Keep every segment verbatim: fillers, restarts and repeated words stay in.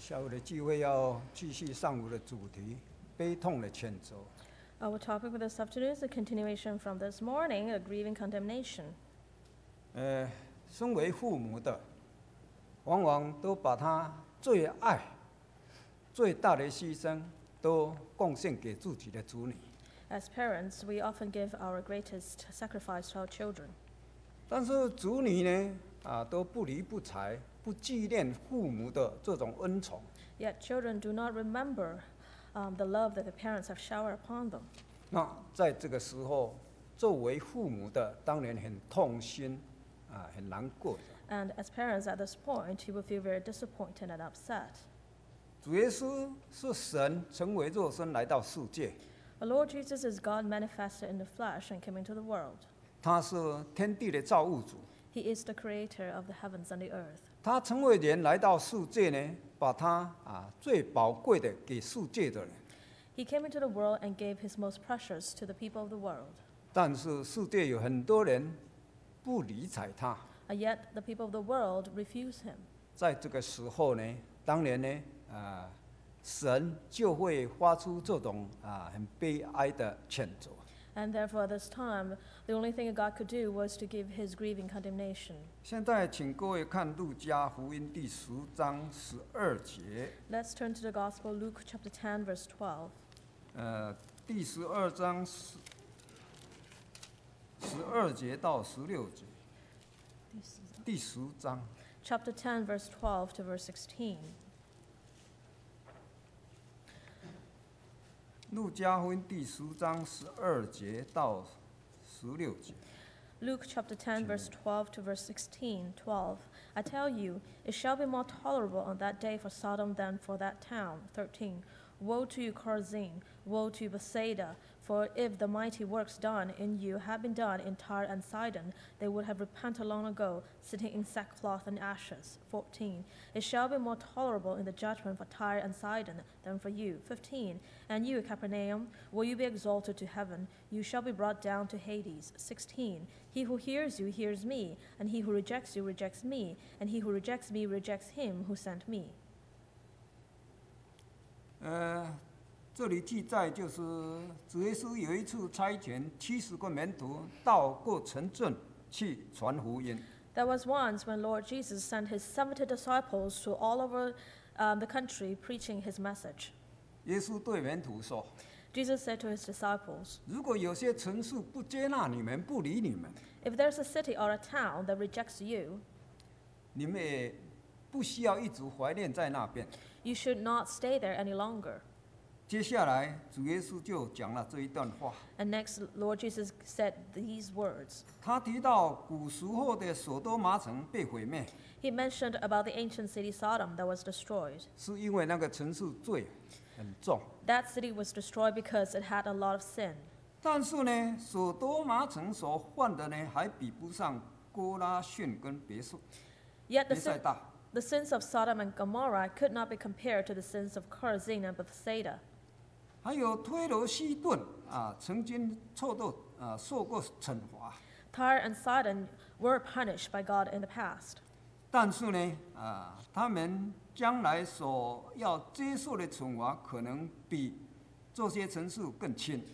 下午的聚会要继续上午的主题，悲痛的谴责。 Our topic for this afternoon is a continuation from this morning, a grieving condemnation. 呃，身为父母的，往往都把他最爱、最大的牺牲，都贡献给自己的子女。 As parents, we often give our greatest sacrifice to our children. 但是子女呢，啊，都不理不睬，不纪念父母的这种恩宠。 Yet children do not remember um, the love that the parents have showered upon them. 那在这个时候，作为父母的当然很痛心，啊，很难过。 And as parents at this point, you will feel very disappointed and upset. 主耶稣是神成为肉身来到世界， The Lord Jesus is God manifested in the flesh and came into the world. 他是天地的造物主。 He is the creator of the heavens and the earth. 他成为人来到世界呢，把他啊最宝贵的给世界的人。 He came into the world and gave his most precious to the people of the world. 但是世界有很多人不理睬他。 And yet the people of the world refuse him. 在这个时候呢，当然呢，啊，神就会发出这种啊很悲哀的谴责。 And therefore, at this time, the only thing God could do was to give his grieving condemnation. 现在请各位看路加福音第十章十二节。 Let's turn to the Gospel, Luke chapter ten, verse twelve. 呃，第十二章十十二节到十六节。第十章。 Chapter ten, verse twelve to verse sixteen. 路加福音第十章十二节到十六节。 Luke chapter ten, verse twelve to verse sixteen, twelve. I tell you, it shall be more tolerable on that day for Sodom than for that town. thirteen. Woe to you, Chorazin! Woe to you, Bethsaida! For if the mighty works done in you had been done in Tyre and Sidon, they would have repented long ago, sitting in sackcloth and ashes. fourteen. It shall be more tolerable in the judgment for Tyre and Sidon than for you. fifteen. And you, Capernaum, will you be exalted to heaven? You shall be brought down to Hades. sixteen. He who hears you hears me, and he who rejects you rejects me, and he who rejects me rejects him who sent me. 呃，这里记载就是主耶稣有一次差遣七十个门徒到各城镇去传福音。 There was once when Lord Jesus sent his seventy disciples to all over um, the country preaching his message. 耶稣对门徒说 Jesus said to his disciples,：“ 如果有些城市不接纳你们，不理你们， If there's a city or a town that rejects you, 你们也不需要一直怀念在那边。” you should not stay there any longer. 接下来，主耶稣就讲了这一段话。 And next, Lord Jesus said these words. 他提到古时候的所多玛城被毁灭， He mentioned about the ancient city Sodom that was destroyed. 是因为那个城市罪很重。 That city was destroyed because it had a lot of sin. 但是呢，所多玛城所犯的呢，还比不上哥拉汛跟别墅 Yet the, 别塞 sin, 大。 the sins of Sodom and Gomorrah could not be compared to the sins of Chorazin and Bethsaida. 还有推罗西顿啊，曾经受到啊受过惩罚， Tyre and Sidon were punished by God in the past. 但是呢，啊，他们将来所要接受的惩罚，可能比这些城市更轻。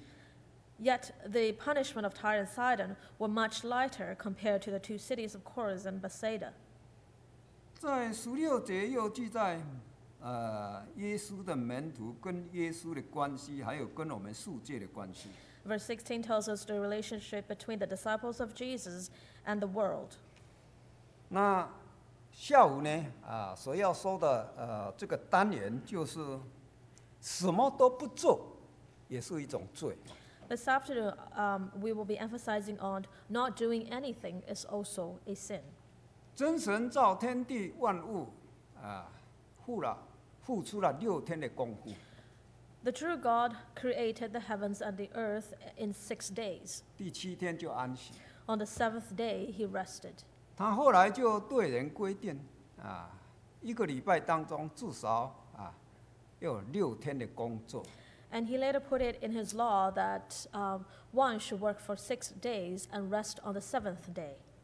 Yet the punishment of Tyre and Sidon were much lighter compared to the two cities of Chorazin and Bethsaida. 在十六节又记载，呃，耶稣的门徒跟耶稣的关系，还有跟我们世界的关系。 Verse sixteen tells us the relationship between the disciples of Jesus and the world. 那下午呢，啊，所要说的呃这个单元就是什么都不做，也是一种罪。 This afternoon, um, we will be emphasizing on not doing anything is also a sin. 真神造天地万物，啊，付了付出了六天的功夫。 The true God created the heavens and the earth in six days. 第七天就安息。 On the seventh day, he rested. 他后来就对人规定，啊，一个礼拜当中至少啊要有六天的工作。 And he later put it in his law that um, one should work for six days and rest on the seventh day.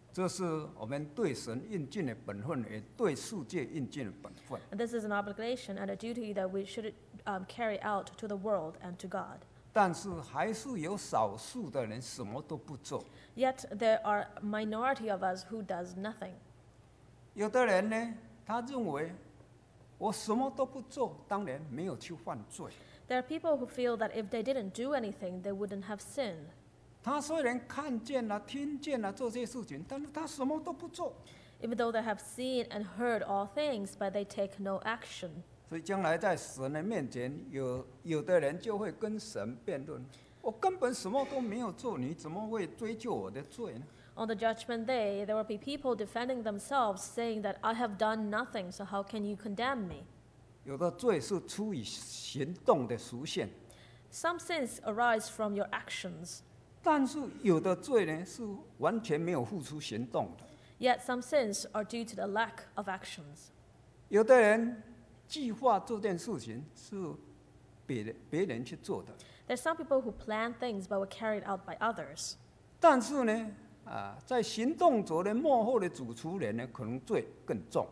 这是我们对神应尽的本分，也对世界应尽的本分。 And this is an obligation and a duty that we should um, carry out to the world and to God. 但是还是有少数的人什么都不做。 Yet there are a minority of us who does nothing. 有的人呢，他认为我什么都不做，当然没有去犯罪。 There are people who feel that if they didn't do anything, they wouldn't have sinned. 他虽然看见了、听见了这些事情，但是他什么都不做。 Even though they have seen and heard all things, but they take no action. 所以将来在神的面前，有有的人就会跟神辩论：我根本什么都没有做，你怎么会追究我的罪呢？ On the judgment day, there will be people defending themselves, saying that I have done nothing, so how can you condemn me? 有的罪是出于行动的属性， Some sins arise from your actions, 但是有的罪呢是完全没有付出行动的。 yet some sins are due to the lack of actions. 有的人计划这件事情是别人别人去做的， There's some people who plan things but were carried out by others. 但是呢，啊，在行动者的幕后的主持人呢，可能罪更重。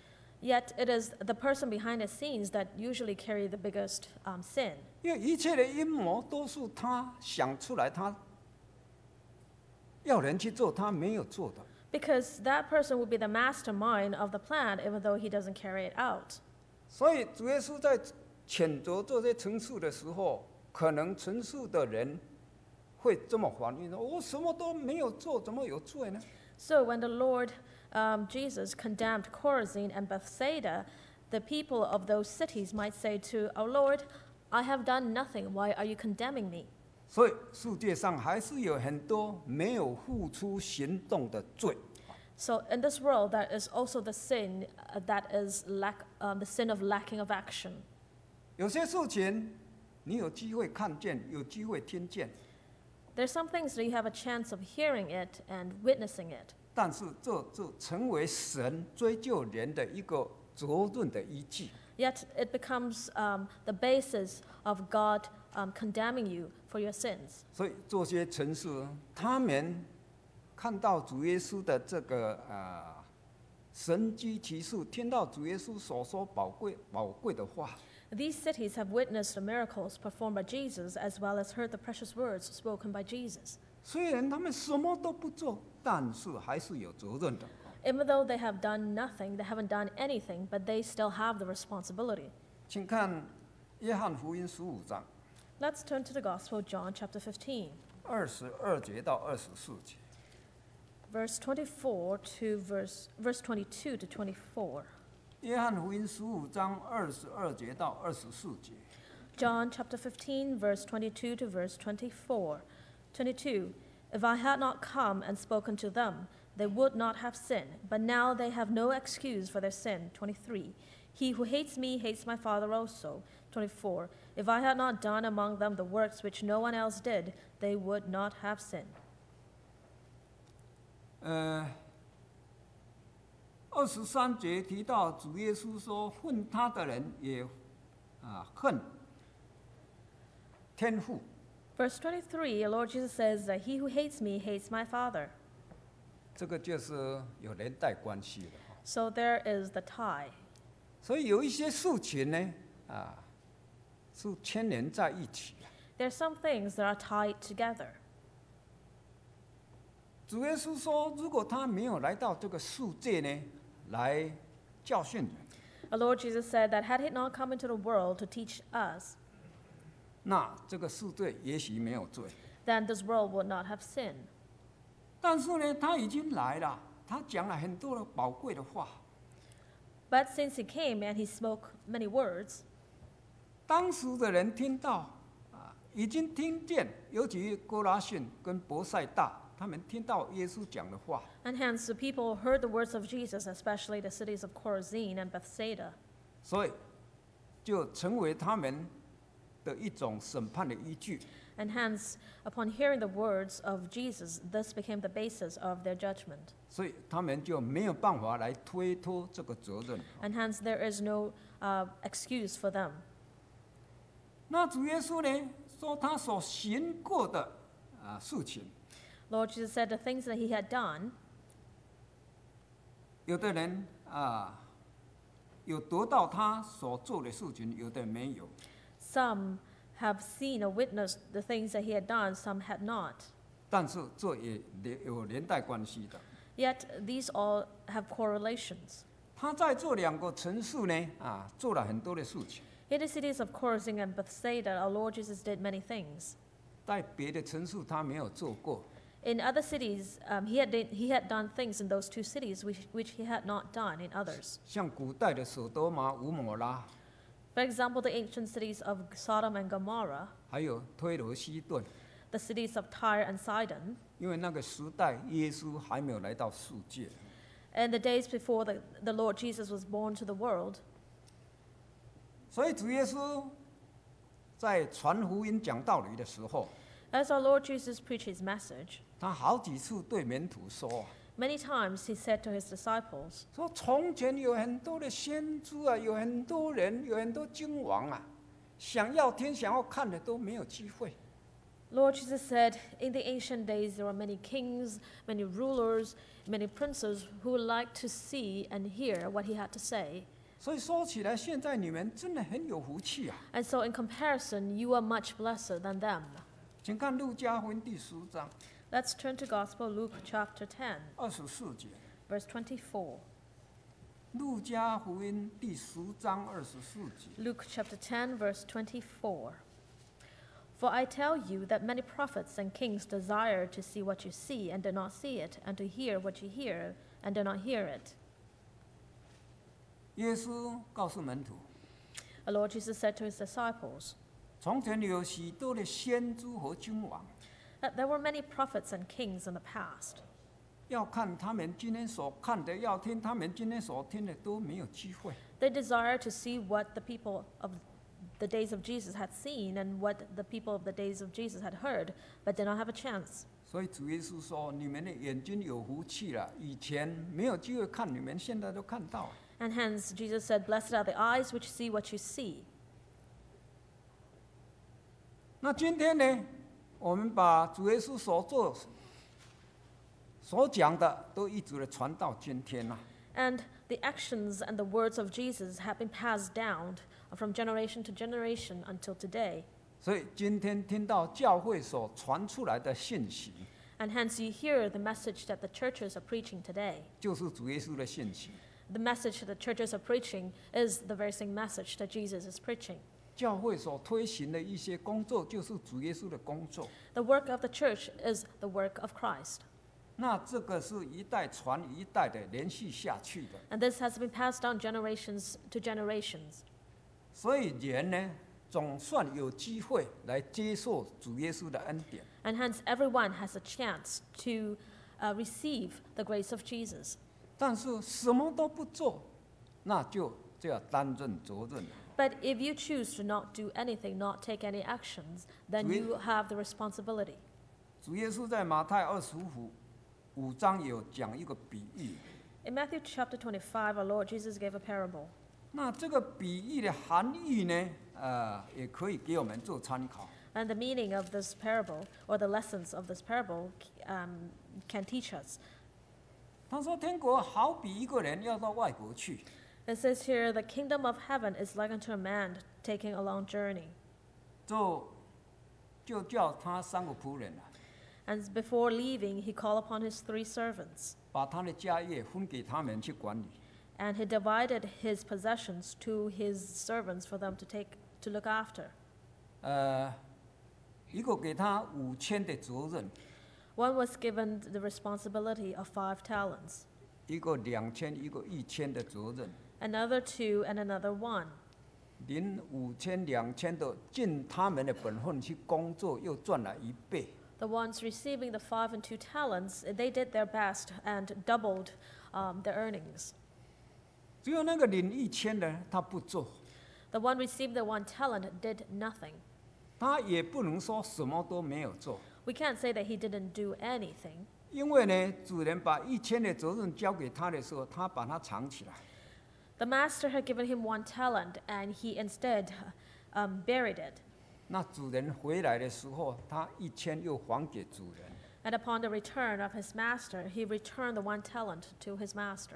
Yet it is the person behind the scenes that usually carry the biggest um, sin. 因为一切的阴谋都是他想出来，他要人去做，他没有做的。 Because that person will be the mastermind of the plan, even though he doesn't carry it out. 所以主耶稣在谴责这些陈述的时候，可能陈述的人会这么反应：我什么都没有做，怎么有罪呢？ So when the Lord um, Jesus condemned Chorazin and Bethsaida, the people of those cities might say to our Lord, I have done nothing. Why are you condemning me? 所以世界上还是有很多没有付出行动的罪。 So in this world, there is also the sin uh, that is lack, um, the sin of lacking of action. 有些事情你有机会看见，有机会听见， There's some things that you have a chance of hearing it and witnessing it. 但是这就成为神追究人的一个责任的依据。 Yet it becomes um, the basis of God um, condemning you for your sins. 所以这些城市，他们看到主耶稣的这个呃神迹奇事，听到主耶稣所说宝贵宝贵的话， These cities have witnessed the miracles performed by Jesus as well as heard the precious words spoken by Jesus. 虽然他们什么都不做，但是还是有责任的。 Even though they have done nothing, they haven't done anything, but they still have the responsibility. 请看约翰福音十五章 Let's turn to the Gospel of John, chapter fifteen, 二十二节到二十四节。 verse twenty-four to verse, verse twenty-two to twenty-four. 约翰福音十五章二十二节到二十四节。 John chapter fifteen, verse twenty-two to verse twenty-four. twenty-two. If I had not come and spoken to them, they would not have sinned, but now they have no excuse for their sin. twenty-three. He who hates me hates my Father also. twenty-four. If I had not done among them the works which no one else did, they would not have sinned. 呃，二十三节提到主耶稣说，恨他的人也啊恨天父。 Verse twenty-three, Lord Jesus says that he who hates me hates my Father. 这个就是有连带关系的。 So there is the tie. 所以有一些事情呢，啊，是牵连在一起。 There are some things that are tied together. 主耶稣说，如果他没有来到这个世界呢，来教训人， Our Lord Jesus said that had he not come into the world to teach us, 那这个世界也许没有罪。 then this world would not have sinned. 但是呢，他已经来了，他讲了很多的宝贵的话。 But since he came and he spoke many words, 当时的人听到，啊，已经听见，尤其哥拉汛跟伯赛大，他们听到耶稣讲的话， and hence the people heard the words of Jesus, especially the cities of Chorazin and Bethsaida. 所以就成为他们的一种审判的依据。 And hence, upon hearing the words of Jesus, this became the basis of their judgment. 所以他们就没有办法来推脱这个责任。 And hence, there is no uh, excuse for them. 那主耶稣呢，说他所行过的啊事情， Lord Jesus said the things that he had done, 有的人啊，有得到他所做的事情，有的没有。 Some have seen or witnessed the things that he had done, some had not. 但是这也连有连带关系的。 Yet these all have correlations. 他在这两个城市呢，啊，做了很多的事情。 In the cities of Chorazin and Bethsaida, our Lord Jesus did many things. 在别的城市他没有做过。 In other cities, um, he, had did, he had done things in those two cities which, which he had not done in others. 像古代的索多玛、乌摩拉， For example, the ancient cities of Sodom and Gomorrah, 还有推罗西顿， the cities of Tyre and Sidon, 因为那个时代耶稣还没有来到世界， and the days before the, the Lord Jesus was born to the world. 所以主耶稣在传福音讲道理的时候， As our Lord Jesus preached his message, 他好几次对门徒说啊， many times he said to his disciples, 说从前有很多的先知啊，有很多人，有很多君王啊，想要听、想要看的都没有机会。 Lord Jesus said, in the ancient days there were many kings, many rulers, many princes who would like to see and hear what he had to say. 所以说起来，现在你们真的很有福气啊！ And so in comparison, you are much blessed than them. 请看路加福音第十章 Let's turn to Gospel Luke chapter ten, 二十四节。 verse twenty-four. 路加福音第十章二十四节。 Luke chapter ten, verse twenty-four. For I tell you that many prophets and kings desire to see what you see and do not see it, and to hear what you hear and do not hear it. 耶稣告诉门徒， Our Lord Jesus said to his disciples 从前有许多的先知和君王， that there were many prophets and kings in the past. 要看他们今天所看的，要听他们今天所听的，都没有机会。 They desired to see what the people of the days of Jesus had seen and what the people of the days of Jesus had heard, but did not have a chance. 所以主耶稣说：“你们的眼睛有福气了，以前没有机会看，你们现在都看到了。” And hence Jesus said, "Blessed are the eyes which see what you see." 那今天呢，我们把主耶稣所做、所讲的，都一直的传到今天了。 And the actions and the words of Jesus have been passed down from generation to generation until today. 所以今天听到教会所传出来的信息， And hence you hear the message that the churches are preaching today. 就是主耶稣的信息。 The message that the churches are preaching is the very same message that Jesus is preaching. 教会所推行的一些工作，就是主耶稣的工作。 The work of the church is the work of Christ. 那这个是一代传一代的连续下去的。 And this has been passed down generations to generations. 所以人呢，总算有机会来接受主耶稣的恩典。 And hence everyone has a chance to uh, receive the grace of Jesus. 但是什么都不做，那就就要担任责任了。 But if you choose to not do anything, not take any actions, then you have the responsibility. 主耶稣在马太二十五五章有讲一个比喻， In Matthew chapter twenty-five, our Lord Jesus gave a parable. 那这个比喻的含义呢，呃，也可以给我们做参考。 And the meaning of this parable, or the lessons of this parable, um, can teach us. 他说，天国好比一个人要到外国去， It says here, the kingdom of heaven is like unto a man taking a long journey. 就就叫他三个仆人啊， And before leaving, he called upon his three servants. 把他的家业分给他们去管理。 And he divided his possessions to his servants for them to take to look after. 呃，一个给他五千的责任， One was given the responsibility of five talents, 一个两千，一个一千的责任。 another two, and another one. 领五千、两千的尽他们的本分去工作，又赚了一倍。 The ones receiving the five and two talents, they did their best and doubled um, their earnings. 只有那个领一千的，他不做， The one receiving the one talent did nothing. 他也不能说什么都没有做， We can't say that he didn't do anything, 因为呢，主人把一千的责任交给他的时候，他把它藏起来。 the master had given him one talent, and he instead um, buried it. 那主人回来的时候，他一千又还给主人， And upon the return of his master, he returned the one talent to his master.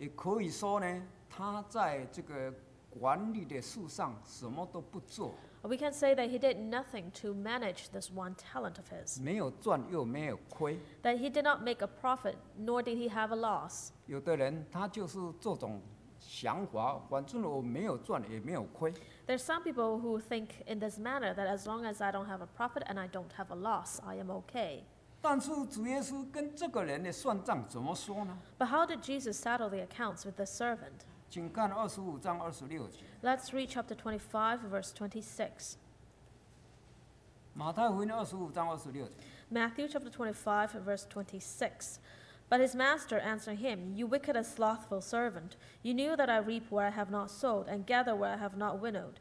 也可以说呢，他在这个管理的事上什么都不做， We can say that he did nothing to manage this one talent of his, 没有赚又没有亏。 that he did not make a profit, nor did he have a loss. 有的人他就是这种想法，反正我没有赚也没有亏。 There's some people who think in this manner that as long as I don't have a profit and I don't have a loss, I am okay. 但是主耶稣跟这个人的算账怎么说呢？ But how did Jesus settle the accounts with this servant? 请看二十五章二十六节， Let's read chapter twenty-five, verse twenty-six. 马太福音二十五章二十六节。 Matthew chapter twenty-five, verse twenty-six. But his master answered him, You wicked and slothful servant, you knew that I reap where I have not sowed, and gather where I have not winnowed.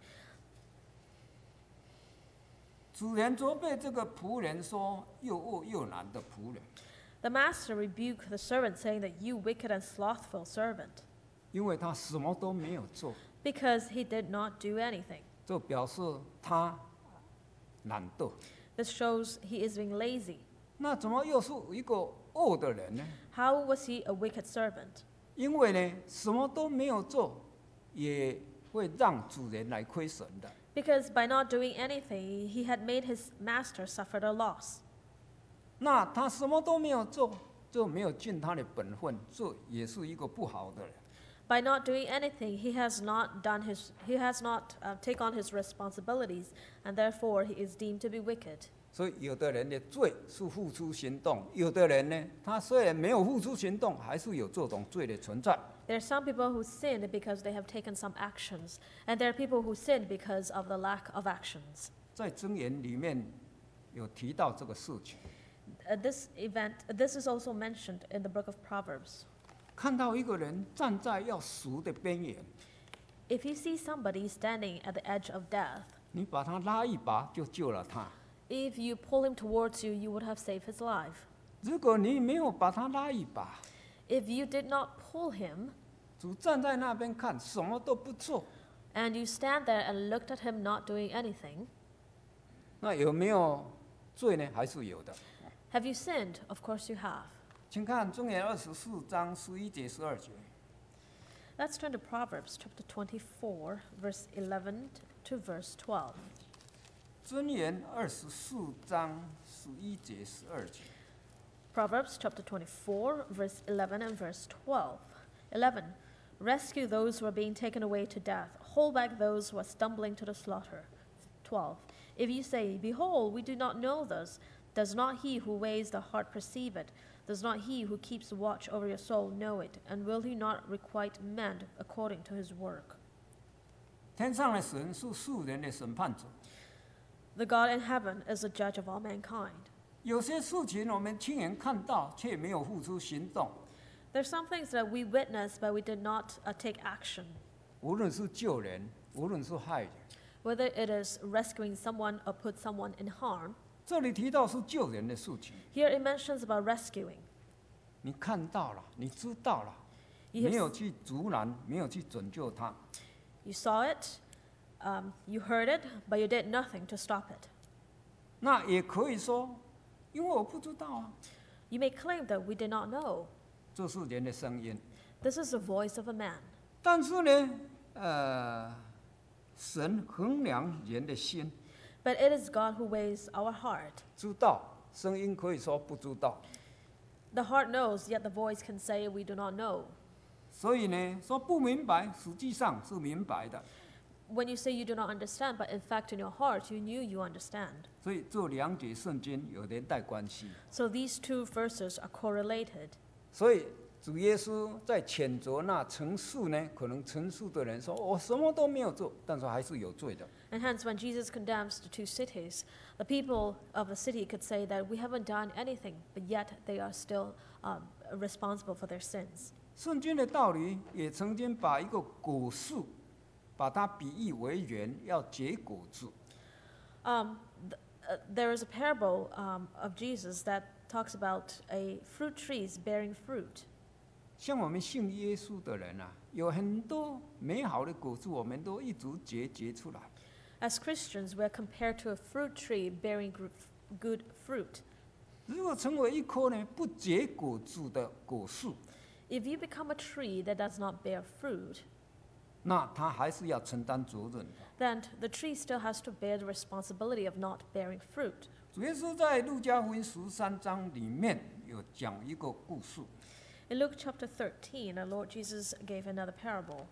主人责备这个仆人说：“又恶又懒的仆人， The master rebuked the servant, saying that you wicked and slothful servant, 因为他什么都没有做， because he did not do anything. 这表示他懒惰。 This shows he is being lazy. 那怎么又是一个恶的人呢？ How was he a wicked servant? 因为呢，什么都没有做，也会让主人来亏损的。 Because by not doing anything, he had made his master suffer a loss. 那他什么都没有做，就没有尽他的本分，这也是一个不好的人。 By not doing anything, he has not done his, he has not uh, taken on his responsibilities, and therefore he is deemed to be wicked. 所以有的人的罪是付出行动，有的人呢，他虽然没有付出行动，还是有这种罪的存在。 There are some people who sinned because they have taken some actions, and there are people who sinned because of the lack of actions. 在箴言里面有提到这个事情， Uh, this event, this is also mentioned in the book of Proverbs. 看到一个人站在要死的边缘， If you see somebody standing at the edge of death, 你把他拉一把就救了他。 if you pull him towards you, you would have saved his life. 如果你没有把他拉一把， If you did not pull him, 主站在那边看，什么都不做， and you stand there and looked at him not doing anything, 那有没有罪呢？还是有的。 have you sinned? Of course you have. 请看箴言二十四章十一节、十二节。 Let's turn to Proverbs chapter twenty-four, verse eleven to verse twelve. 箴言二十四章十一节、十二节。 Proverbs chapter twenty-four, verse eleven and verse twelve. eleven. Rescue those who are being taken away to death. Hold back those who are stumbling to the slaughter. twelve. If you say, Behold, we do not know this, does not he who weighs the heart perceive it? Does not he who keeps watch over your soul know it? And will he not requite man according to his work? 天上的神是世人的审判者， The God in heaven is the judge of all mankind. 有些事情我们亲眼看到，却没有付出行动。 There's some things that we witness, but we did not uh, take action. 无论是救人，无论是害人， Whether it is rescuing someone or put someone in harm. 这里提到是救人的事情， Here it mentions about rescuing. 你看到了，你知道了， You, 没 have, 有去阻拦，没有去拯救他， you saw it, um, you heard it, but you did nothing to stop it. 那也可以说，因为我不知道啊， You may claim that we did not know. 这是人的声音。 This is the voice of a man. 但是呢，呃，神衡量人的心， But it is God who weighs our heart. 知道声音可以说不知道， The heart knows, yet the voice can say we do not know. 所以呢，说不明白，实际上是明白的。 When you say you do not understand, but in fact in your heart you knew you understand. 所以这两节圣经有连带关系。 So these two verses are correlated. 所以主耶稣在谴责那陈述呢，可能陈述的人说：“我什么都没有做，但是还是有罪的。” And hence, when Jesus condemns the two cities, the people of the city could say that we haven't done anything, but yet they are still um, responsible for their sins. 圣经的道理也曾经把一个果树，把它比喻为园，要结果子。 Um, th- uh, there is a parable um, of Jesus that talks about a fruit trees bearing fruit. 像我们信耶稣的人啊，有很多美好的果子，我们都一直结结出来。 As Christians, we are compared to a fruit tree bearing gr- good fruit. 如果成为一棵呢不结果子的果树， If you become a tree that does not bear fruit, 那他还是要承担责任的。 then the tree still has to bear the responsibility of not bearing fruit. 主耶稣在路加福音十三章里面有讲一个故事， In Luke chapter thirteen, our Lord Jesus gave another parable.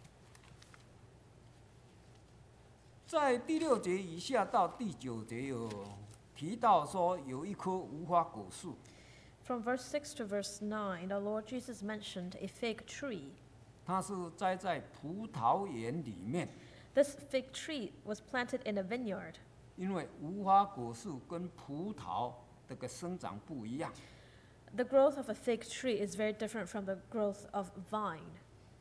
在第六节以下到第九节有提到说，有一棵无花果树， From verse six to verse nine, our Lord Jesus mentioned a fig tree. 它是栽在葡萄园里面， This fig tree was planted in a vineyard. 因为无花果树跟葡萄这个生长不一样。 The growth of a fig tree is very different from the growth of vine.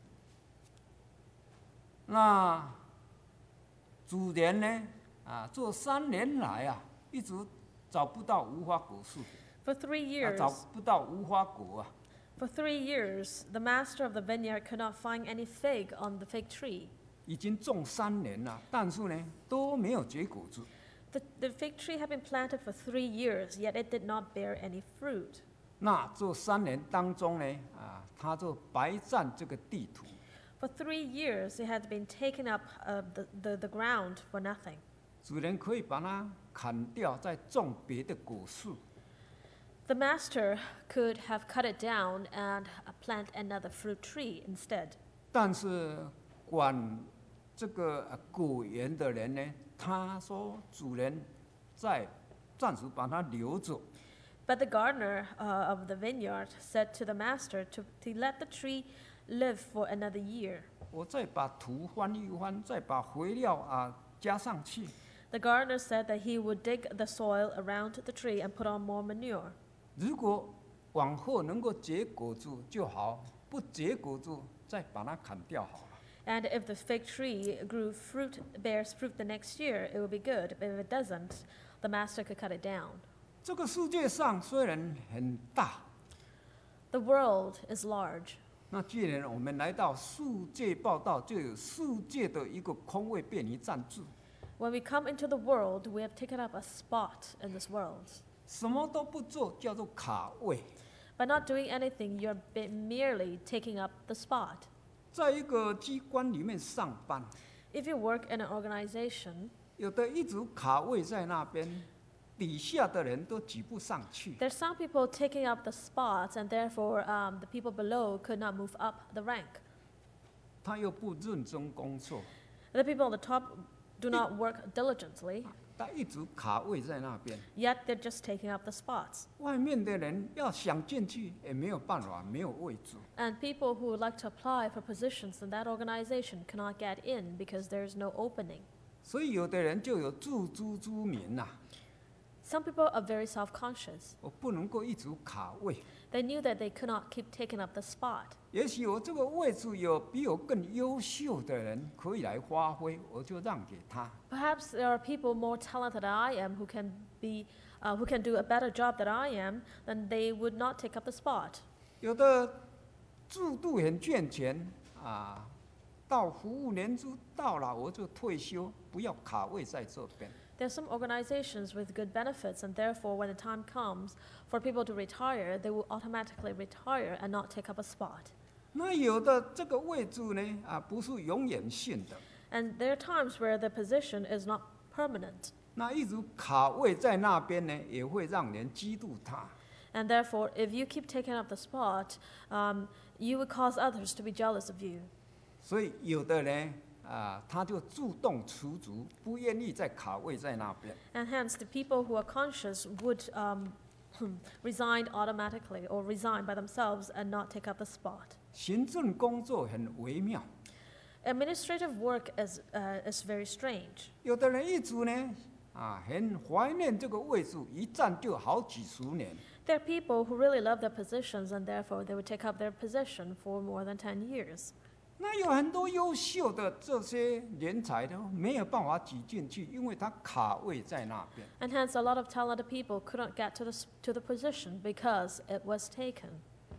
那主人呢？啊，这三年来啊，一直找不到无花果树， For three 啊， years, 找不到无花果啊。 for three years, the master of the vineyard could not find any fig on the fig tree. 已经种三年了，但是呢都没有结果子。 The, the fig tree had been planted for three years, yet it did not bear any fruit. 那这三年当中呢，啊，他就白占这个地图。 For three years, it had been taken up uh, the, the, the ground for nothing. 主人可以把它砍掉，再种别的果树。 The master could have cut it down and uh, plant another fruit tree instead. 但是管这个呃果园的人呢，他说主人在暂时把它留着， But the gardener uh, of the vineyard said to the master to, to let the tree live for another year. 我再把土翻一翻，再把肥料啊加上去。 The gardener said that he would dig the soil around the tree and put on more manure. 如果往后能够结果子就好，不结果子再把它砍掉好了。 And if the fig tree grew fruit, bears fruit the next year, it would be good. But if it doesn't, the master could cut it down. 这个世界上虽然很大， The world is large. 那既然我们来到世界报道，就有世界的一个空位被你占据， When we come into the world, we have taken up a spot in this world. 什么都不做叫做卡位。 By not doing anything, you're be- merely taking up the spot. 在一个机关里面上班， If you work in an organization, 有的一直卡位在那边，底下的人都挤不上去。 there's some people taking up the spots, and therefore um, the people below could not move up the rank. 他又不认真工作， The people at the top do not work diligently, 他一直卡位在那边。 yet they're just taking up the spots. 外面的人要想进去也没有办法，没有位置。 And people who would like to apply for positions in that organization cannot get in because there's no opening. 所以有的人就有自知之明呐、 Some people are very self-conscious. 我不能够一直卡位。 They knew that they could not keep taking up the spot. 也许我这个位置有比我更优秀的人可以来发挥，我就让给他。 Perhaps there are people more talented than I am who can be, uh, who can do a better job than I am, then they would not take up the spot. 有的制度很健全啊，到服务年资到了我就退休，不要卡位在这边。 There are some organizations with good benefits, and therefore, when the time comes for people to retire, they will automatically retire and not take up a spot. 那有的这个位置呢啊，不是永远性的， And there are times where the position is not permanent. 那一直卡位在那边呢，也会让人嫉妒他。 And therefore, if you keep taking up the spot, um, you would cause others to be jealous of you. 所以有的人啊，他就自动辞职，不愿意再卡位在那边。 And hence, the people who are conscious would um, resign automatically or resign by themselves and not take up the spot. 行政工作很微妙， Administrative work is, uh, is very strange. 有的人一直呢啊，很怀念这个位置，一站就好几十年。 There are people who really love their positions, and therefore they would take up their position for more than ten years. 那有很多优秀的这些人才都没有办法挤进去，因为他卡位在那边。 And hence, a lot of talented people couldn't get to the, s- to the position because it was taken.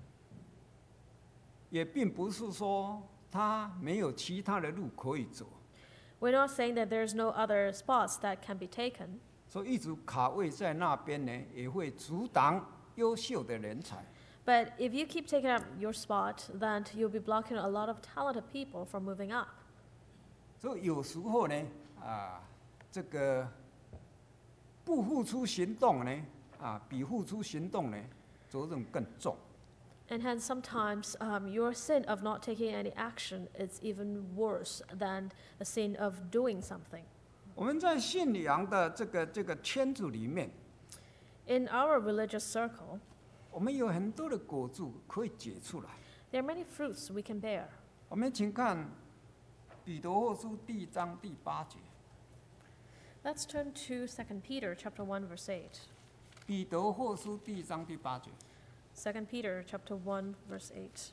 也并不是说他没有其他的路可以走， We're not saying that there's no other spots that can be taken. 所以一直卡位在那边呢，也会阻挡优秀的人才。 But if you keep taking up your spot, then you'll be blocking a lot of talented people from moving up. 所以有时候呢，啊，这个不付出行动呢，啊，比付出行动呢责任更重。 And hence, sometimes um, your sin of not taking any action is even worse than the sin of doing something. 我们在信仰的这个这个圈子里面， In our religious circle, 我们有很多的果子可以结出来。 there are many fruits we can bear. 我们请看彼得后书第一章第八节。 Let's turn to Second Peter chapter one, verse eight. 彼得后书第一章第八节。 Second Peter chapter one, verse eight.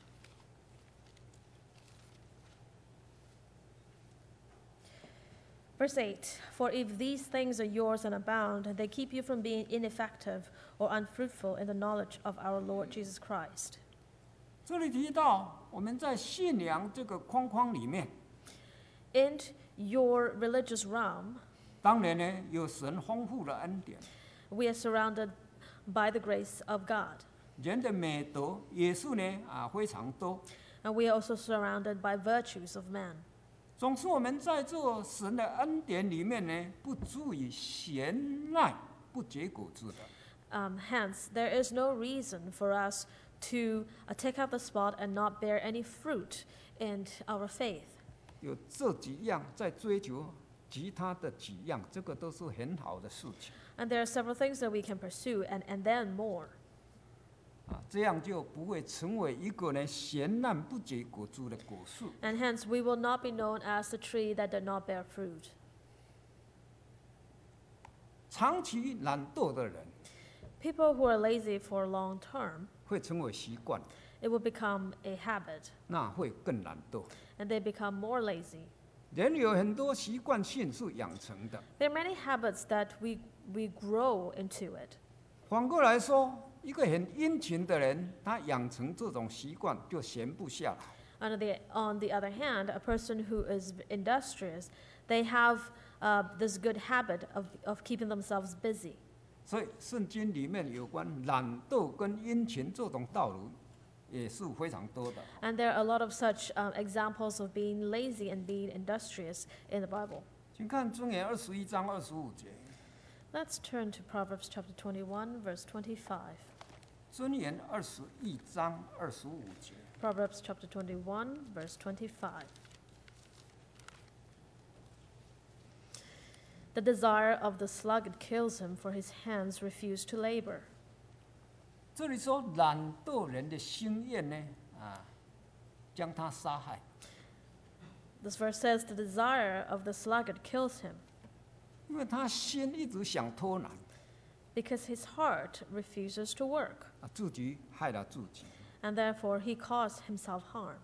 Verse eight, for if these things are yours and abound, they keep you from being ineffective or unfruitful in the knowledge of our Lord Jesus Christ. 这里提到我们在信仰这个框框里面， In your religious realm, 当然呢有神丰富的恩典， we are surrounded by the grace of God. 人的美德也是呢啊非常多。 And we are also surrounded by virtues of man. 总是我们在这神的恩典里面呢，不足以闲赖不结果子的。 Um, hence, there is no reason for us to uh, take up the spot and not bear any fruit in our faith. 有这几样在追求其他的几样，这个都是很好的事情 And there are several things that we can pursue, and, and then more. 啊，这样就不会成为一个呢闲烂不结果子的果树。 And hence, we will not be known as the tree that did not bear fruit. 长期懒惰的人 People who are lazy for long term, 会成为习惯， it will become a habit, 那会更懒惰。 and they become more lazy. 人有很多习惯性是养成的。 There are many habits that we, we grow into it. 反过来说，一个很殷勤的人，他养成这种习惯就闲不下来。 On the, on the other hand, a person who is industrious, they have uh, this good habit of, of keeping themselves busy. 所以圣经里面有关懒惰跟殷勤这种道理也是非常多的。 And there are a lot of such um, examples of being lazy and being industrious in the Bible. 请看箴言二十一章二十五节。 Let's turn to Proverbs chapter twenty-one, verse twenty-five. 箴言二十一章二十五节。 Proverbs chapter twenty-one, verse twenty-five. The desire of the sluggard kills him, for his hands refuse to labor. 这里说懒惰人的心愿呢，啊，将他杀害。 This verse says, the desire of the sluggard kills him, 因为他心一直想偷懒， because his heart refuses to work, 啊，自己害了自己。 and therefore he caused himself harm.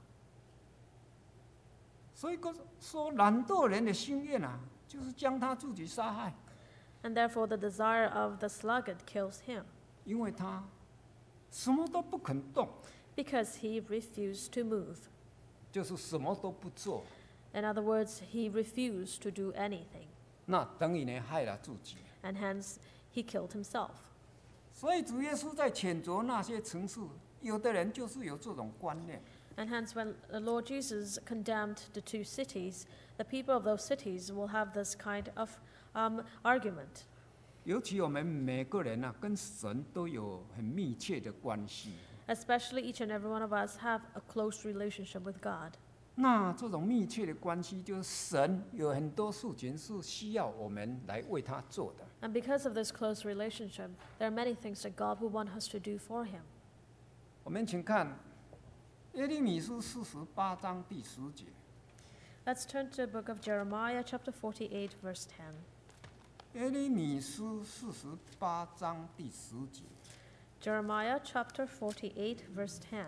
所以说说懒惰人的心愿啊，就是将他自己杀害， And therefore the desire of the sluggard kills him, 因为他什么都不肯动， because he refused to move. 就是什么都不做， In other words, he refused to do anything, 那等于呢害了自己。 and hence he killed himself. 所以主耶稣在谴责那些城市，有的人就是有这种观念， And hence, when the Lord Jesus condemned the two cities, the people of those cities will have this kind of um, argument. 尤其我们每个人啊，跟神都有很密切的关系。 Especially each and every one of us have a close relationship with God. 那这种密切的关系，就是神有很多事情是需要我们来为他做的。 And because of this close relationship, there are many things that God would want us to do for Him. 我们请看耶利米书四十八章第十节。 Let's turn to the book of Jeremiah, chapter forty-eight, verse ten. 耶利米书四十八章第十节。 Jeremiah, chapter forty-eight, verse ten.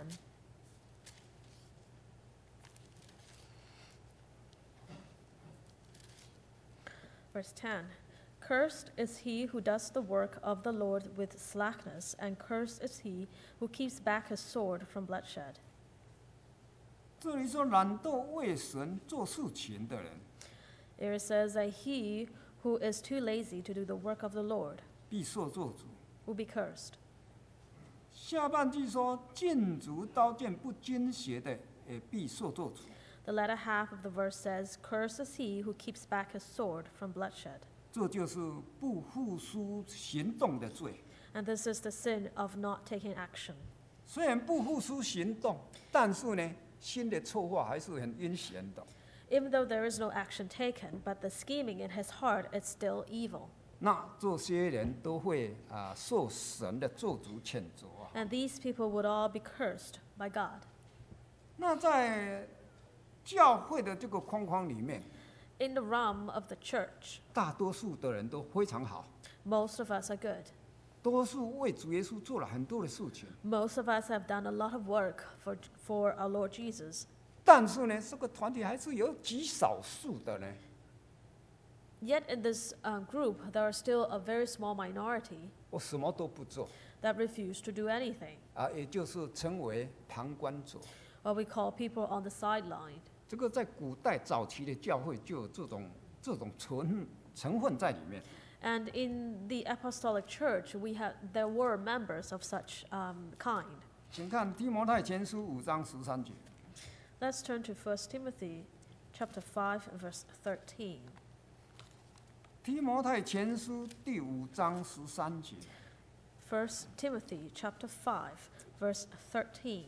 Verse ten. Cursed is he who does the work of the Lord with slackness, and cursed is he who keeps back his sword from bloodshed. 这里说懒惰为神做事情的人， Here it says that he who is too lazy to do the work of the Lord 必受咒诅。 will be cursed. 下半句说：“禁足刀剑不经血的，也必受咒诅。” The latter half of the verse says, "Cursed is he who keeps back his sword from bloodshed." 这就是不付诸行动的罪。 And this is the sin of not taking action. 虽然不付诸行动，但是呢，心的策划还是很阴险的。 Even though there is no action taken, but the scheming in his heart is still evil. 那这些人都会啊、呃、受神的咒诅谴责啊。 And these people would all be cursed by God. 那在教会的这个框框里面， In the realm of the church, 大多数的人都非常好， most of us are good. 多数为主耶稣做了很多的事情。 Most of us have done a lot of work for, for our Lord Jesus. 但是呢，这个团体还是有极少数的呢， Yet in this uh, group, there are still a very small minority 我什么都不做 that refuse to do anything, 啊，也就是称为旁观者。 what we call people on the sideline. 这个在古代早期的教会就有这种这种成成分在里面。 And in the apostolic church, we had, there were members of such um, kind. 请看提摩太前书五章十三节。 Let's turn to First Timothy chapter five, verse thirteen. 提摩太前书第五章十三节。 First Timothy chapter five, verse thirteen.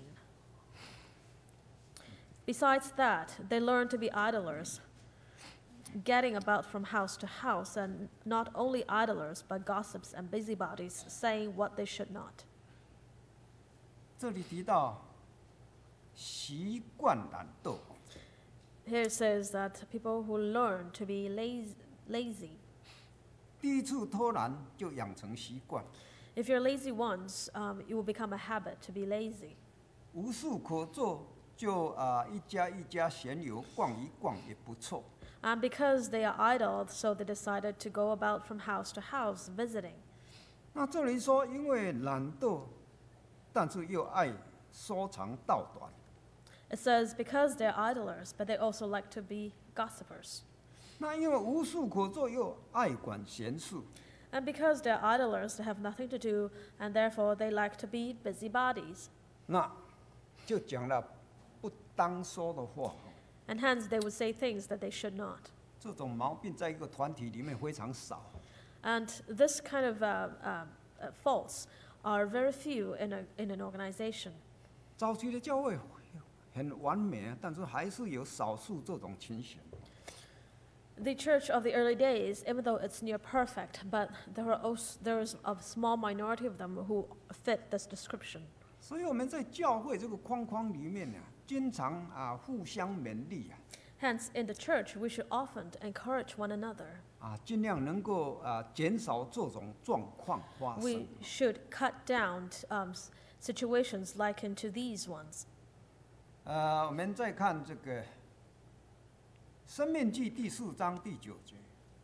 Besides that, they learn to be idlers, getting about from house to house, and not only idlers, but gossips and busybodies, saying what they should not. 这里提到习惯懒惰， Here it says that people who learn to be lazy, lazy. 第一次偷懒就养成习惯， If you're lazy once, um, it will become a habit to be lazy. 无事可做就啊、呃一家一家闲游逛一逛也不错。 And because they are idle, so they decided to go about from house to house visiting. 那这里说，因为懒惰，但是又爱收藏道短。 It says, because they're idlers, but they also like to be gossipers. 那因为无事可做，又爱管闲事， And because they're idlers, they have nothing to do, and therefore they like to be busybodies. 那就讲了不当说的话。 And hence they would say things that they should not. 这种毛病在一个团体里面非常少。 And this kind of uh, uh, uh, faults are very few in, a, in an organization. 早期的教会很完美啊，但是还是有少数这种情形。 The church of the early days, even though it's near perfect, but there, are also, there is a small minority of them who fit this description. 所以我们在教会这个框框里面呢、啊，经常啊互相勉励啊， Hence, in the church, we should often encourage one another. 啊尽量能够啊减少这种状况发 We 生。 should cut down um, s- situations likened to these ones. 呃，我们再看这个《申命记》第四章第九节，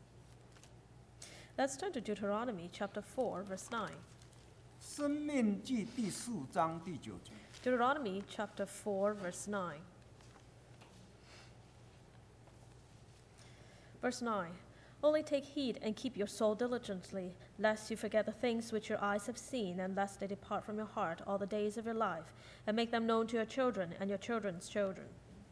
Let's turn to Deuteronomy chapter four, verse nine. 《申命记》第四章第九节。 Deuteronomy chapter four, verse nine. Verse nine. Only take heed and keep your soul diligently, lest you forget the things which your eyes have seen, and lest they depart from your heart all the days of your life, and make them known to your children and your children's children.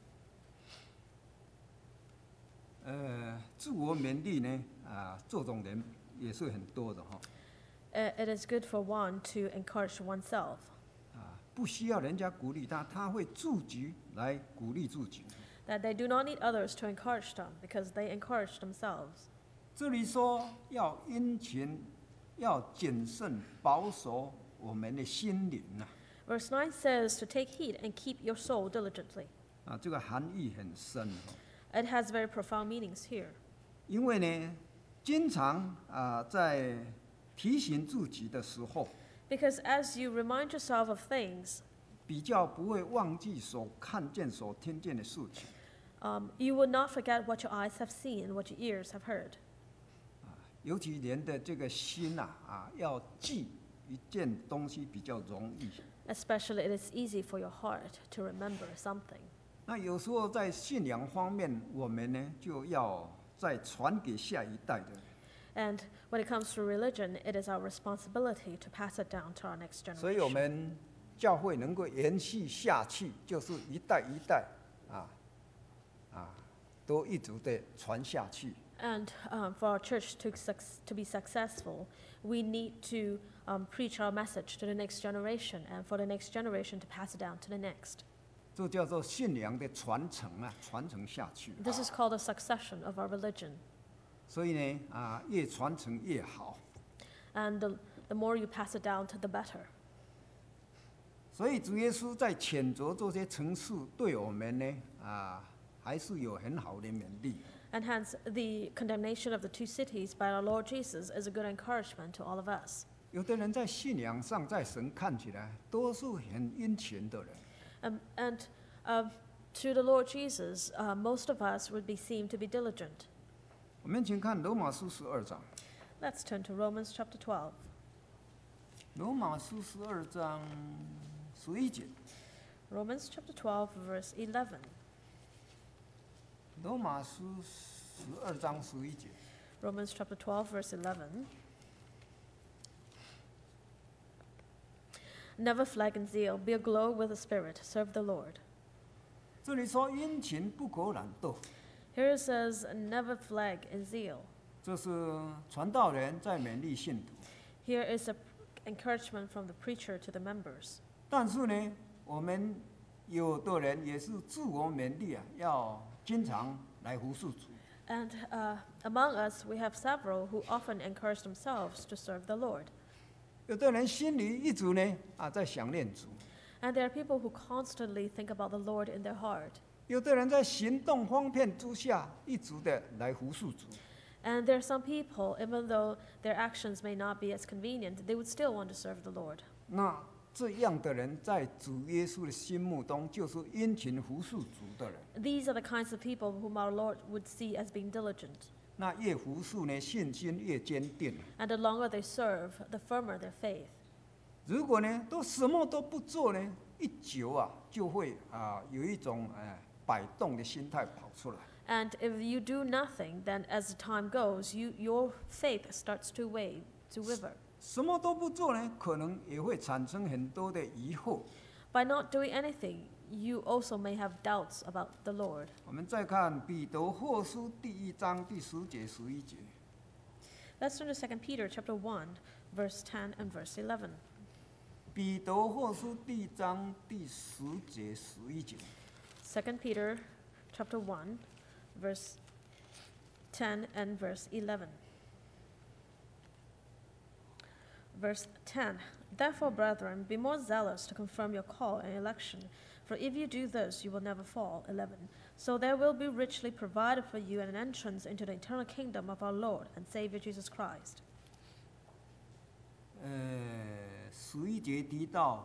呃，自我勉励呢，啊，这种人也是很多的哈， Uh, it is good for one to encourage oneself. 啊，不需要人家鼓励他，他会自己来鼓励自己。 That they do not need others to encourage them, because they encourage themselves. 这里说要殷勤，要谨慎保守我们的心灵呐、 Verse nine says to take heed and keep your soul diligently. 啊，这个含义很深哦。 It has very profound meanings here. 因为呢，经常啊在提醒自己的时候， Because as you remind yourself of things, 比较不会忘记所看见、所听见的事情。 um, you would not forget what your eyes have seen and what your ears have heard. 尤其人的这个心呐、啊，啊，要记一件东西比较容易。 Especially, it is easy for your heart to remember something. 那有时候在信仰方面，我们呢就要再传给下一代的。 And when it comes to religion, it is our responsibility to pass it down to our next 所以我 generation. 们教会能够延续下去，就是一代一代啊啊，都一直的传下去。 And um, for our church to, suc to be successful, we need to um, preach our message to the next generation, and for the next generation to pass it down to the next. 这叫做信仰的传承啊，传承下去。 This is called a succession of our religion. 所以呢，啊，越传承越好。 And the, the more you pass it down, to the better. 所以主耶稣在谴责这些城市，对我们呢，啊，还是有很好的勉励。 And hence, the condemnation of the two cities by our Lord Jesus is a good encouragement to all of us. 有的人在信仰上，在神看起来都是很殷勤的人， Um, and uh, to the Lord Jesus, uh, most of us would be seen to be diligent. 我们请看罗马书十二章。 Let's turn to Romans chapter twelve. 罗马书十二章十一节。 Romans chapter twelve, verse eleven. 罗马书十二章十一节。 Romans chapter twelve, verse eleven. Never flag in zeal, be aglow with the Spirit, serve the Lord. 这里说殷勤不可懒惰， Here it says, never flag in zeal. 这是传道人在勉励信徒。 Here is an encouragement from the preacher to the members. 但是呢，我们有的人也是自我勉励啊，要经常来服侍主。 And uh, among us, we have several who often encourage themselves to serve the Lord. 有的人心里一直呢啊在想念主， And there are people who constantly think about the Lord in their heart. 有的人在行动方便之下，一直的来服侍主。 And there are some people, even though their actions may not be as convenient, they would still want to serve the Lord. 那这样的人在主耶稣的心目中，就是殷勤服侍主的人。 These are the kinds of people whom our Lord would see as being diligent. 那越服侍呢，信心越坚定。 And the longer they serve, the firmer their faith. 如果呢都什么都不做呢，一久啊就会啊有一种呃摆动的心态跑出来。 And if you do nothing, then as the time goes, you, your faith starts to wave, to waver. 什么都不做呢，可能也会产生很多的疑惑。 By not doing anything, you also may have doubts about the Lord. 我们再看彼得后书第一章第十节、十一节。 Let's turn to Second Peter chapter one, verse ten and verse eleven. 彼得后书第一章第十节、十一节。 Second Peter chapter one, verse ten and verse eleven. Verse ten. Therefore, brethren, be more zealous to confirm your call and election, for if you do this, you will never fall. eleven. So there will be richly provided for you an entrance into the eternal kingdom of our Lord and Savior Jesus Christ. 呃，十一节提到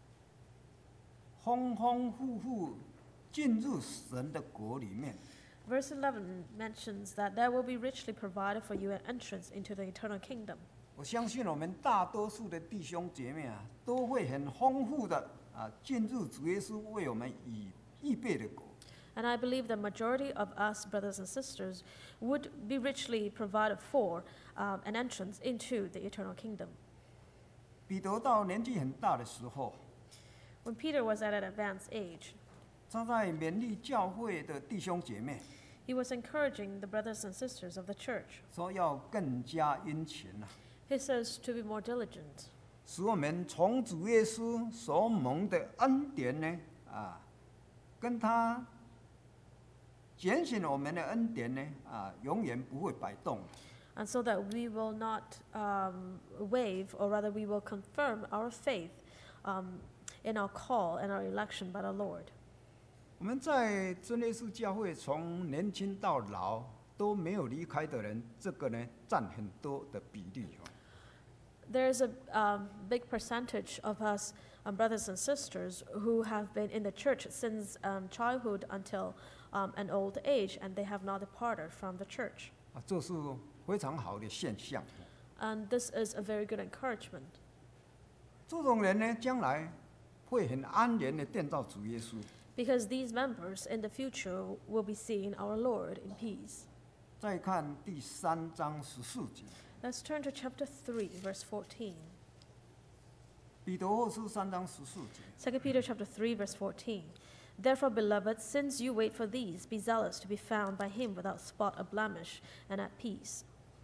丰丰富富进入神的国里面。 Verse eleven mentions that there will be richly provided for you an entrance into the eternal kingdom. 我相信我们大多数的弟兄姐妹啊，都会很丰富的啊进入主耶稣为我们以预备的国。 And I believe the majority of us, brothers and sisters, would be richly provided for um, an entrance into the eternal kingdom. 彼得到年纪很大的时候， When Peter was at an advanced age, 他在勉励教会的弟兄姐妹， he was encouraging the brothers and sisters of the church. 说要更加殷勤啊， He says to be more diligent, 使我们从主耶稣所蒙的恩典呢，啊，跟他拣选我们的恩典呢，啊，永远不会摆动。 and so that we will not um, wave, or rather we will confirm our faith um, in our call and our election by the Lord. 我们在真耶稣教会从年轻到老都没有离开的人，这个呢占很多的比例哦。 There's a um, big percentage of us, um, brothers and sisters, who have been in the church since um, childhood until um, an old age, and they have not departed from the church. 啊，这是非常好的现象。 And this is a very good encouragement. 这种人呢，将来会很安然的见到主耶稣。 Because these members in the future will be seeing our Lord in peace. 再看第三章十四节， Let's turn to chapter three, verse fourteen. 彼得后书三章十四节。 Second Peter chapter three, verse fourteen. Therefore, beloved, since you wait for these, be zealous to be found by him without spot or blemish and at peace.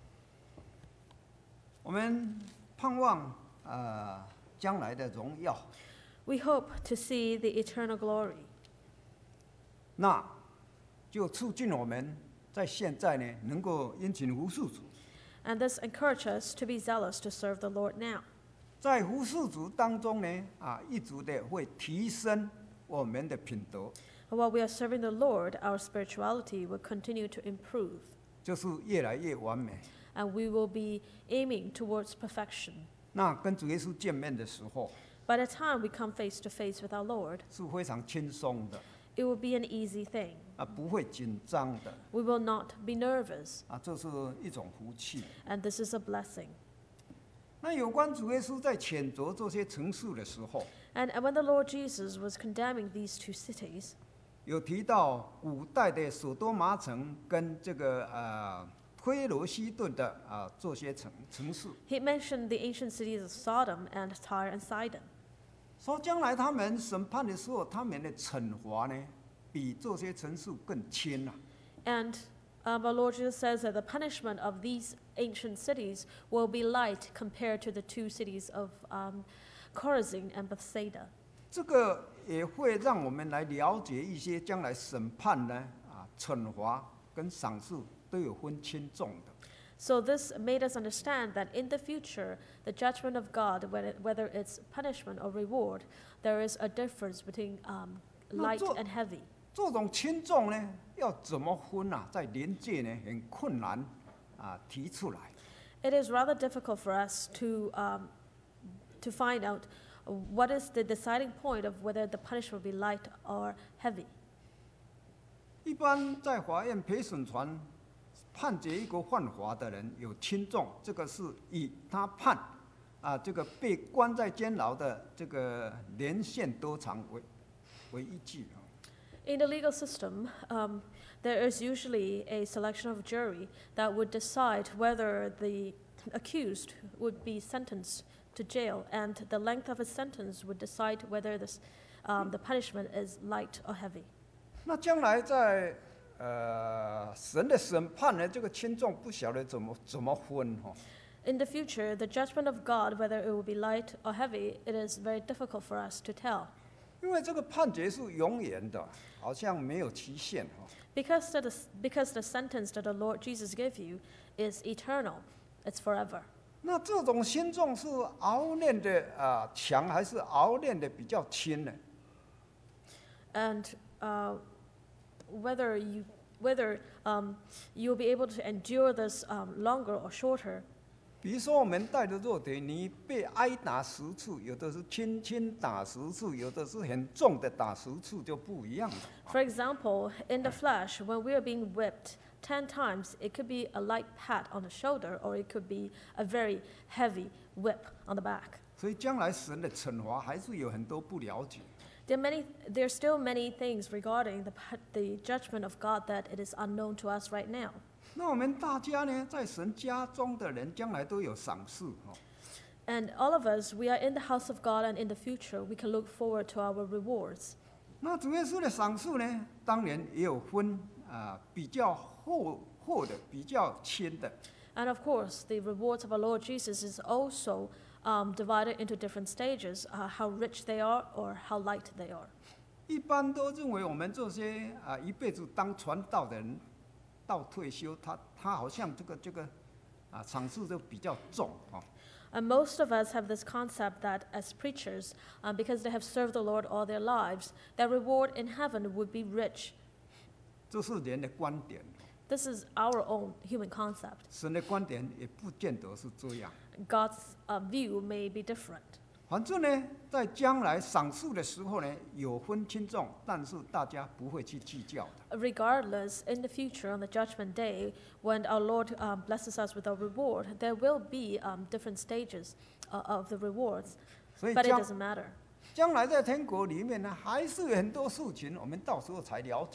我们盼望呃将来的荣耀， We hope to see the eternal glory. 那就促进我们在现在呢能够殷勤服侍主， And this encourages us to be zealous to serve the Lord now. 在服侍主当中呢啊，一直的会提升我们的品德， And while we are serving the Lord, our spirituality will continue to improve, 就是越来越完美。 and we will be aiming towards perfection. 那跟主耶稣见面的时候 By the time we come face to face with our Lord, 是非常轻松的 it will be an easy thing. 啊，不会紧张的 We will not be nervous, 啊，这是一种福气。 and this is a blessing. 那有关主耶稣在谴责这些城市的时候， And, and when the Lord Jesus was condemning these two cities, 有提到古代的索多玛城跟这个呃推罗西顿的啊这些城城市， he mentioned the ancient cities of Sodom and Tyre and Sidon. 说将来他们审判的时候，他们的惩罚呢，比这些城市更轻啊。 And um, our Lord Jesus says that the punishment of these ancient cities will be light compared to the two cities of um, Chorazin and Bethsaida. 这个也会让我们来了解一些将来审判呢啊惩罚跟赏赐都有分轻重的。 So this made us understand that in the future, the judgment of God, whether whether it's punishment or reward, there is a difference between um, light so- and heavy. 这种轻重呢，要怎么分啊？在临界呢，很困难啊提出来。 It is rather difficult for us to um, to find out what is the deciding point of whether the punishment will be light or heavy. 一般在法院陪审团判决一个犯法的人有轻重，这个是以他判啊这个被关在监牢的这个年限多长为为依据啊。 In the legal system, um, there is usually a selection of jury that would decide whether the accused would be sentenced to jail, and the length of his sentence would decide whether this, um, the punishment is light or heavy. 那将来在呃神的审判呢，这个轻重不晓得怎么怎么分哈、哦。 In the future, the judgment of God, whether it will be light or heavy, it is very difficult for us to tell. 因为这个判决是永远的，好像没有期限哈、哦。 Because the, because the sentence that the Lord Jesus gave you is eternal, it's forever. 那这种轻重是熬练的啊强，还是熬练的比较轻呢？ And uh, whether you whether um, you'll be able to endure this um, longer or shorter. 比如说我们带着肉体，你被挨打十次，有的是轻轻打十次，有的是很重的打十次，就不一样了。 For example, in the flesh, when we are being whipped ten times, it could be a light pat on the shoulder, or it could be a very heavy whip on the back. 所以将来神的惩罚还是有很多不了解。 There are many. There are still many things regarding the pu- the judgment of God that it is unknown to us right now. 那我们大家呢，在神家中的人，将来都有赏赐哦。 And all of us, we are in the house of God, and in the future, we can look forward to our rewards. 那主耶稣的赏赐呢，当然也有分啊、比较厚厚的，比较轻的。 And of course, the rewards of our Lord Jesus is also um, divided into different stages, uh, how rich they are or how light they are. 一般都认为我们这些啊、一辈子当传道的人，到退休，他他好像这个这个啊赏赐就比较重哦。 And most of us have this concept that as preachers, um, because they have served the Lord all their lives, their reward in heaven would be rich. 这是人的观点， This is our own human concept. 神的观点也不见得是这样。 God's uh, view may be different. 反正呢，在将来赏赐的时候呢，有分轻重，但是大家不会去计较的。 Regardless, in the future, on the judgment day, when our Lord um, blesses us with our reward, there will be um, different stages uh, of the rewards, 所以 but it 将 doesn't matter. 将来在天国里面呢，还是有很多事情我们到时候才了解的哦。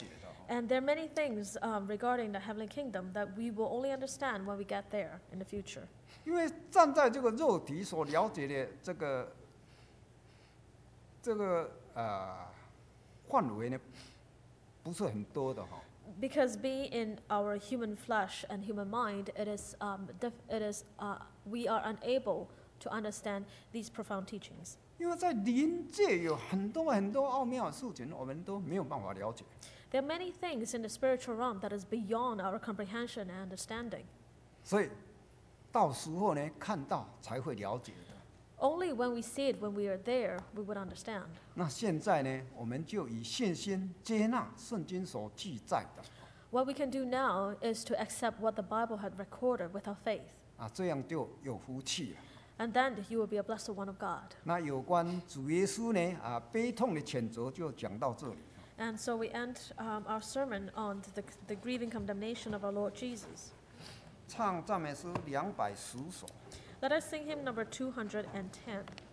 And there are many things um, regarding the heavenly kingdom that we will only understand when we get there in the future. 因为站在这个肉体所了解的这个这个呃范围呢，不是很多的哈。 Because being in our human flesh and human mind, it is, um, def- it is, uh, we are unable to understand these profound teachings. 因为在灵界有很多很多奥妙的事情，我们都没有办法了解。 There are many things in the spiritual realm that is beyond our comprehension and understanding. 所以到时候呢，看到才会了解的。 Only when we see it, when we are there, we would understand. 那现在呢，我们就以信心接纳圣经所记载的 What we can do now is to accept what the Bible had recorded with our faith. 啊，这样就有福气了。 And then you will be a blessed one of God. 那有关主耶稣呢，啊，悲痛的谴责就讲到这里。 And so we end um, our sermon on the, the grieving condemnation of our Lord Jesus. 唱赞美诗两百十首。 Let us sing hymn number two hundred ten.